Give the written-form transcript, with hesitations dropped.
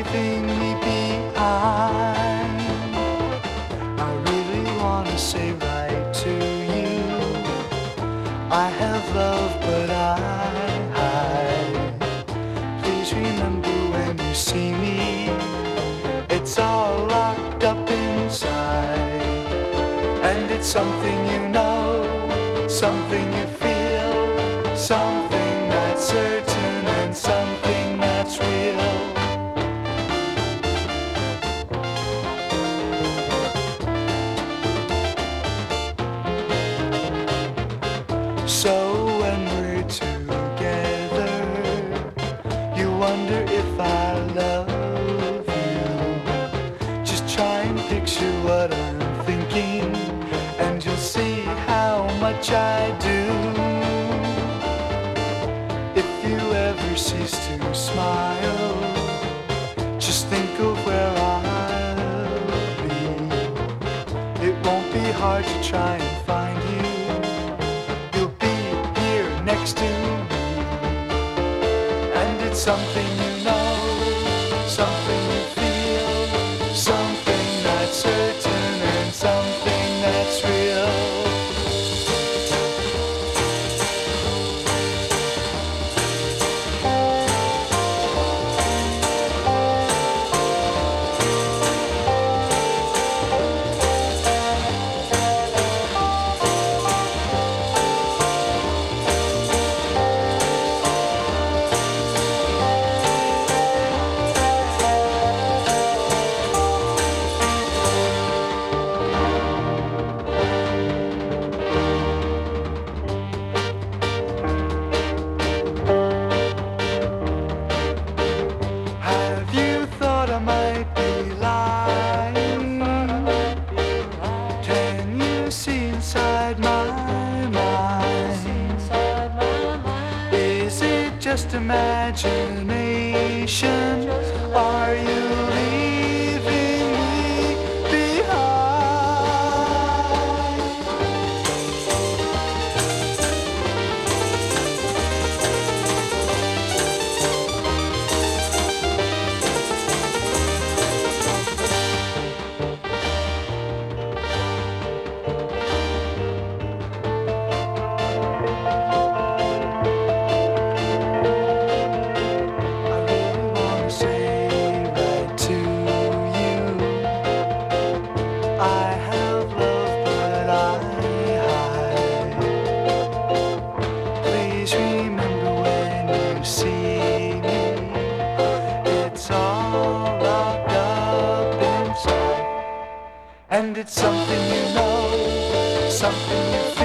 leaving me behind. I really wanna say right to you, I have love but I hide. Please remember when you see me, it's all locked up inside. And it's something you know, something you feel, something that's certain and something that's real. So when we're together, you wonder if I love you. Just try and picture what I'm thinking, and you'll see how much I do. If you ever cease to smile, just think of where I'll be. It won't be hard to try and find you. You'll be here next to me. And it's something you know, something you feel, something that's certain and something that's real. Have you thought I might be lying? Can you see inside my mind? Is it just imagination? Are you leaving me behind? I really wanna say right to you, I have love but I hide. Please remember when you see me, it's all locked up inside. And it's something you know, something you